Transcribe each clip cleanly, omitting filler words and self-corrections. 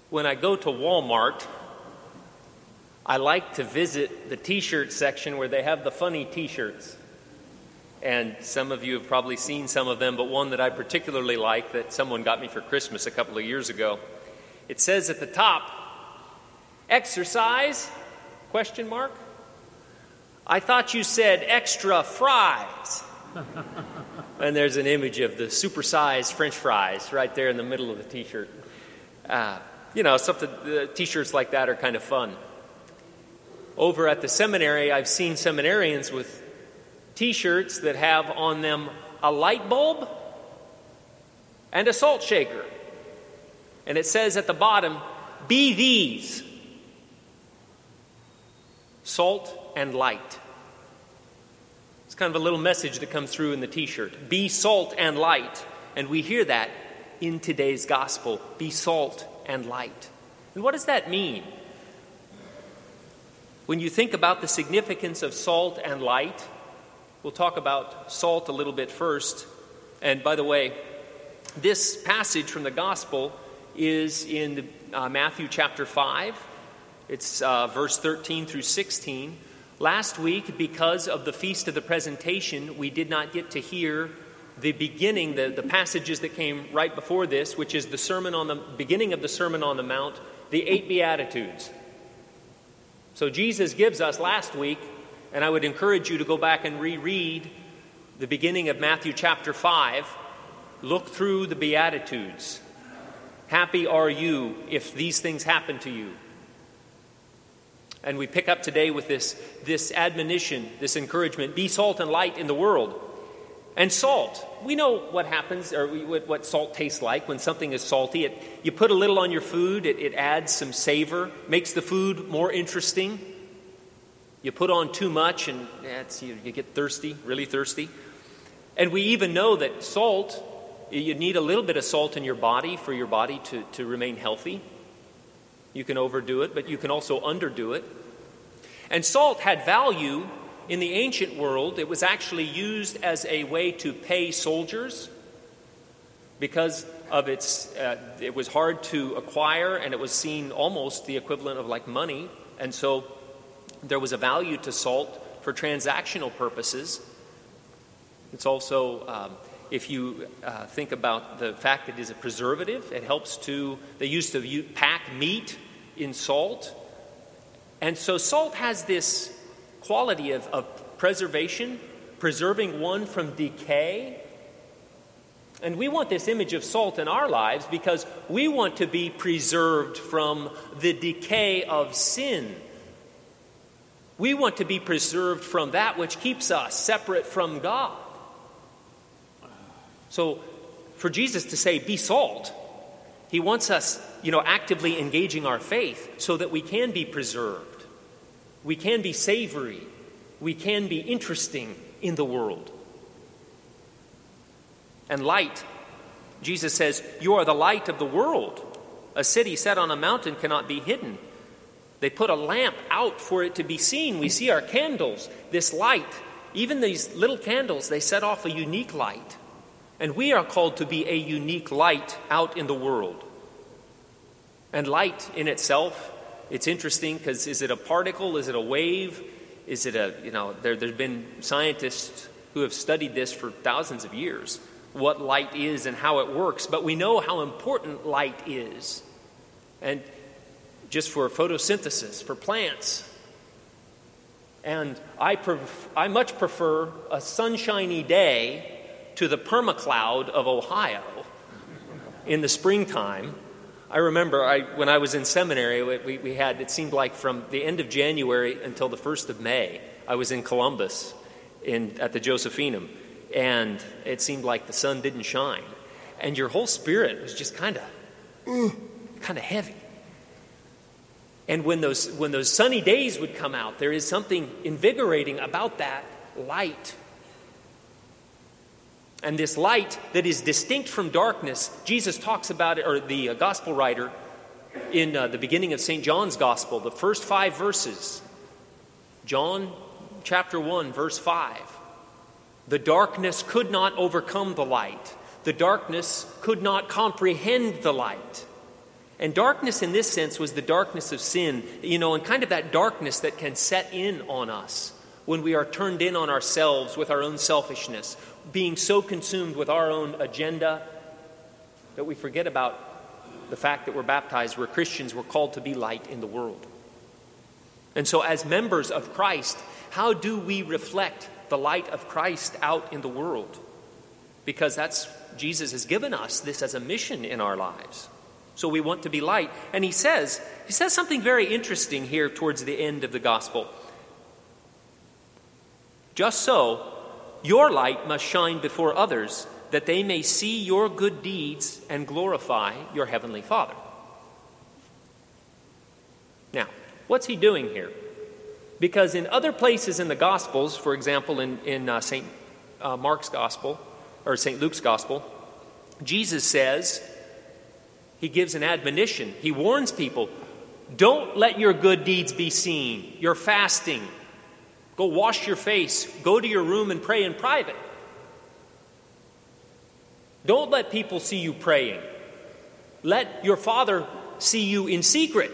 When I go to Walmart, I like to visit the t-shirt section where they have the funny t-shirts. And some of you have probably seen some of them, but one that I particularly like that someone got me for Christmas a couple of years ago. It says at the top, "Exercise?" ? I thought you said extra fries. And there's an image of the supersized French fries right there in the middle of the t-shirt. T-shirts like that are kind of fun. Over at the seminary, I've seen seminarians with t-shirts that have on them a light bulb and a salt shaker. And it says at the bottom, "Be these, salt and light." It's kind of a little message that comes through in the t-shirt. Be salt and light. And we hear that in today's gospel. Be salt and light. And what does that mean? When you think about the significance of salt and light, we'll talk about salt a little bit first. And by the way, this passage from the gospel is in Matthew chapter 5. It's verse 13 through 16. Last week, because of the Feast of the Presentation, we did not get to hear the beginning, the passages that came right before this, which is the beginning of the Sermon on the Mount, the 8 Beatitudes. So Jesus gives us last week, and I would encourage you to go back and reread the beginning of Matthew chapter 5. Look through the Beatitudes. Happy are you if these things happen to you. And we pick up today with this admonition, this encouragement, be salt and light in the world. And salt, we know what happens, or what salt tastes like when something is salty. You put a little on your food, it adds some savor, makes the food more interesting. You put on too much and you get thirsty, really thirsty. And we even know that salt, you need a little bit of salt in your body for your body to remain healthy. You can overdo it, but you can also underdo it. And salt had value in the ancient world. It was actually used as a way to pay soldiers because of it was hard to acquire, and it was seen almost the equivalent of like money. And so there was a value to salt for transactional purposes. It's also, if you think about the fact that it is a preservative, it helps they used to pack meat in salt. And so salt has this quality of preservation, preserving one from decay. And we want this image of salt in our lives because we want to be preserved from the decay of sin. We want to be preserved from that which keeps us separate from God. So for Jesus to say, be salt, he wants us, actively engaging our faith so that we can be preserved. We can be savory. We can be interesting in the world. And light, Jesus says, you are the light of the world. A city set on a mountain cannot be hidden. They put a lamp out for it to be seen. We see our candles, this light. Even these little candles, they set off a unique light. And we are called to be a unique light out in the world. And light in itself, it's interesting because is it a particle? Is it a wave? Is it there's been scientists who have studied this for thousands of years, what light is and how it works. But we know how important light is. And just for photosynthesis, for plants. And I much prefer a sunshiny day to the permacloud of Ohio in the springtime. I remember when I was in seminary, we had, it seemed like from the end of January until the 1st of May, I was in Columbus at the Josephinum, and it seemed like the sun didn't shine. And your whole spirit was just kind of heavy. And when those sunny days would come out, there is something invigorating about that light. And this light that is distinct from darkness, Jesus talks about it, or the gospel writer in the beginning of St. John's Gospel, the first 5 verses. John chapter 1, verse 5. The darkness could not overcome the light. The darkness could not comprehend the light. And darkness in this sense was the darkness of sin, and kind of that darkness that can set in on us when we are turned in on ourselves with our own selfishness, being so consumed with our own agenda that we forget about the fact that we're baptized, we're Christians, we're called to be light in the world. And so as members of Christ, how do we reflect the light of Christ out in the world? Because Jesus has given us this as a mission in our lives. So we want to be light. And he says something very interesting here towards the end of the gospel. Just so, your light must shine before others, that they may see your good deeds and glorify your heavenly Father. Now, what's he doing here? Because in other places in the Gospels, for example, in St. Mark's Gospel, or St. Luke's Gospel, Jesus says, he gives an admonition. He warns people, don't let your good deeds be seen. You're fasting. Go wash your face. Go to your room and pray in private. Don't let people see you praying. Let your Father see you in secret.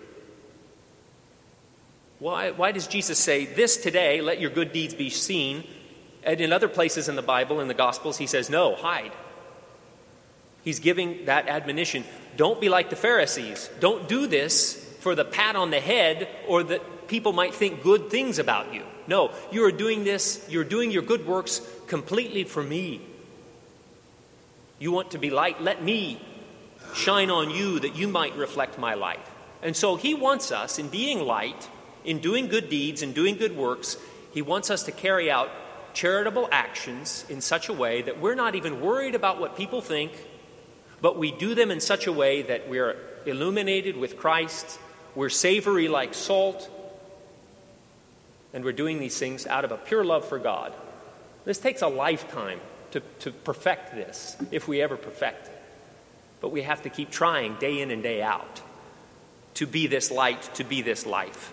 Why does Jesus say this today, let your good deeds be seen? And in other places in the Bible, in the Gospels, he says, no, hide. He's giving that admonition. Don't be like the Pharisees. Don't do this for the pat on the head or that people might think good things about you. No, you are doing this, you're doing your good works completely for me. You want to be light, let me shine on you that you might reflect my light. And so he wants us, in being light, in doing good deeds and doing good works, he wants us to carry out charitable actions in such a way that we're not even worried about what people think, but we do them in such a way that we're illuminated with Christ, we're savory like salt, and we're doing these things out of a pure love for God. This takes a lifetime to perfect this, if we ever perfect it. But we have to keep trying day in and day out to be this light, to be this life.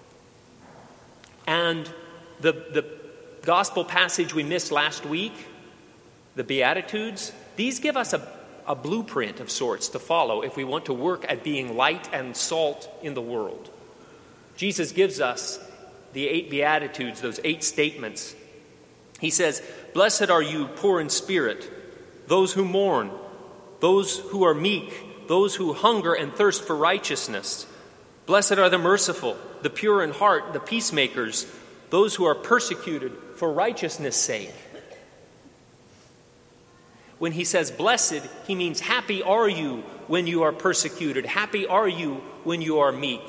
And the gospel passage we missed last week, the Beatitudes, these give us a blueprint of sorts to follow if we want to work at being light and salt in the world. Jesus gives us the 8 Beatitudes, those 8 statements. He says, blessed are you poor in spirit, those who mourn, those who are meek, those who hunger and thirst for righteousness. Blessed are the merciful, the pure in heart, the peacemakers, those who are persecuted for righteousness' sake. When he says blessed, he means happy are you when you are persecuted. Happy are you when you are meek.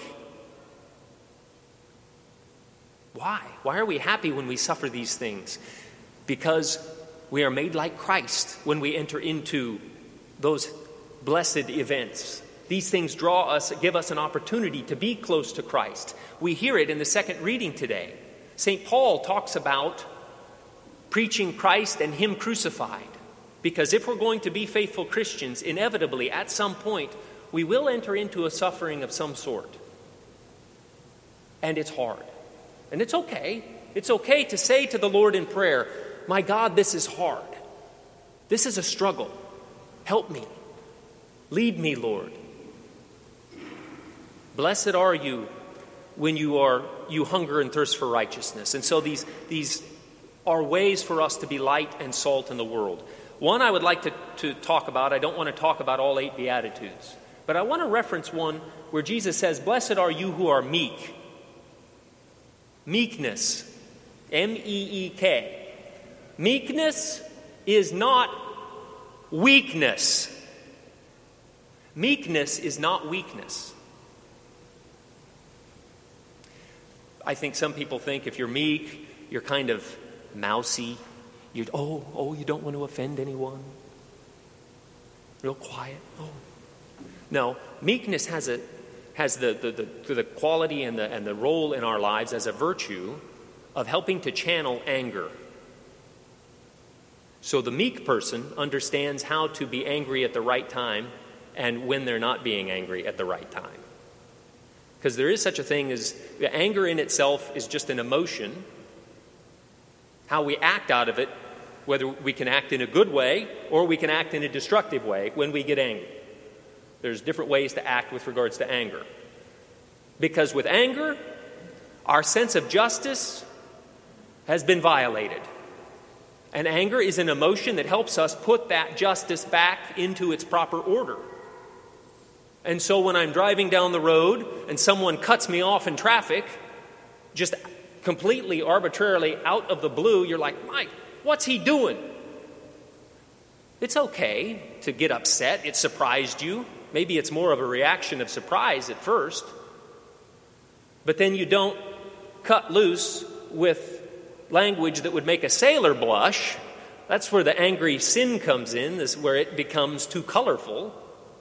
Why? Why are we happy when we suffer these things? Because we are made like Christ when we enter into those blessed events. These things draw us, give us an opportunity to be close to Christ. We hear it in the second reading today. St. Paul talks about preaching Christ and Him crucified. Because if we're going to be faithful Christians, inevitably, at some point, we will enter into a suffering of some sort. And it's hard. And it's okay. It's okay to say to the Lord in prayer, my God, this is hard. This is a struggle. Help me. Lead me, Lord. Blessed are you when you hunger and thirst for righteousness. And so these are ways for us to be light and salt in the world. One I would like to talk about, I don't want to talk about all 8 Beatitudes, but I want to reference one where Jesus says, blessed are you who are meek. Meekness, M-E-E-K. Meekness is not weakness. Meekness is not weakness. I think some people think if you're meek, you're kind of mousy. You don't want to offend anyone. Real quiet. Oh. No, meekness has the quality and the role in our lives as a virtue of helping to channel anger. So the meek person understands how to be angry at the right time and when they're not being angry at the right time. Because there is such a thing as anger in itself is just an emotion. How we act out of it, whether we can act in a good way or we can act in a destructive way when we get angry. There's different ways to act with regards to anger. Because with anger, our sense of justice has been violated. And anger is an emotion that helps us put that justice back into its proper order. And so when I'm driving down the road and someone cuts me off in traffic, just completely arbitrarily out of the blue, you're like, Mike, what's he doing? It's okay to get upset. It surprised you. Maybe it's more of a reaction of surprise at first. But then you don't cut loose with language that would make a sailor blush. That's where the angry sin comes in. This is where it becomes too colorful.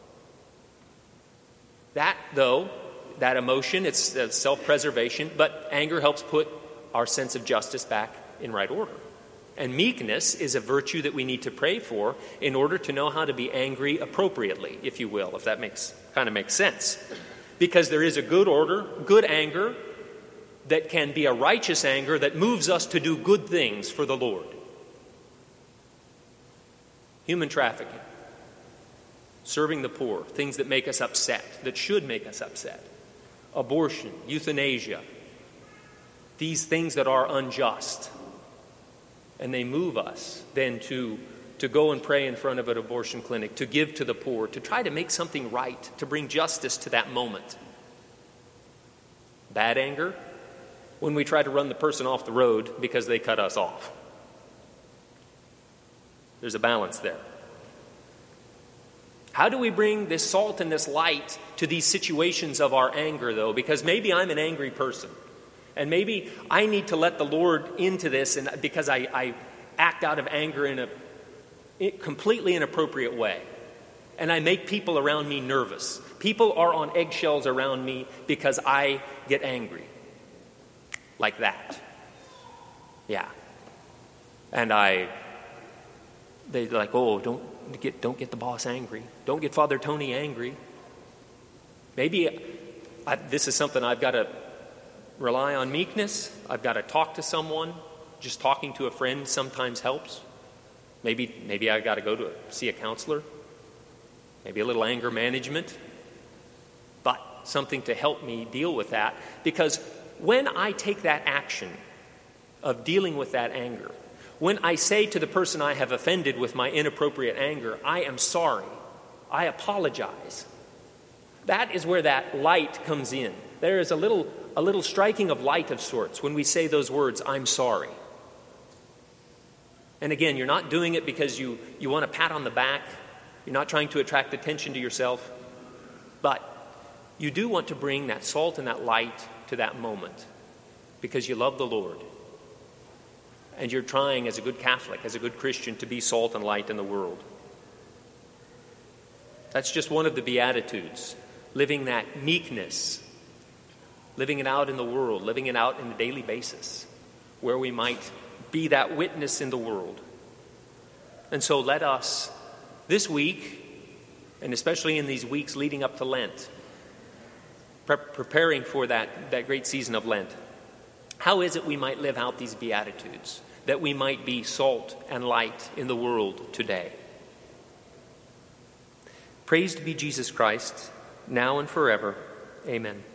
That, though, that emotion, it's self-preservation, but anger helps put our sense of justice back in right order. And meekness is a virtue that we need to pray for in order to know how to be angry appropriately, if you will, if that makes sense. Because there is a good order, good anger, that can be a righteous anger that moves us to do good things for the Lord. Human trafficking, serving the poor, things that make us upset, that should make us upset. Abortion, euthanasia, these things that are unjust. And they move us then to go and pray in front of an abortion clinic, to give to the poor, to try to make something right, to bring justice to that moment. Bad anger, when we try to run the person off the road because they cut us off. There's a balance there. How do we bring this salt and this light to these situations of our anger, though? Because maybe I'm an angry person. And maybe I need to let the Lord into this and because I act out of anger in a completely inappropriate way. And I make people around me nervous. People are on eggshells around me because I get angry. Like that. Yeah. And they're like, oh, don't get the boss angry. Don't get Father Tony angry. Maybe this is something I've got to rely on meekness. I've got to talk to someone. Just talking to a friend sometimes helps. Maybe I've got to go to see a counselor. Maybe a little anger management. But something to help me deal with that. Because when I take that action of dealing with that anger, when I say to the person I have offended with my inappropriate anger, I am sorry, I apologize, that is where that light comes in. There is a little striking of light of sorts when we say those words, I'm sorry. And again, you're not doing it because you want a pat on the back. You're not trying to attract attention to yourself. But you do want to bring that salt and that light to that moment because you love the Lord. And you're trying as a good Catholic, as a good Christian, to be salt and light in the world. That's just one of the Beatitudes. Living that meekness, living it out in the world, living it out on a daily basis, where we might be that witness in the world. And so let us, this week, and especially in these weeks leading up to Lent, preparing for that great season of Lent, how is it we might live out these Beatitudes, that we might be salt and light in the world today? Praised be Jesus Christ, now and forever. Amen.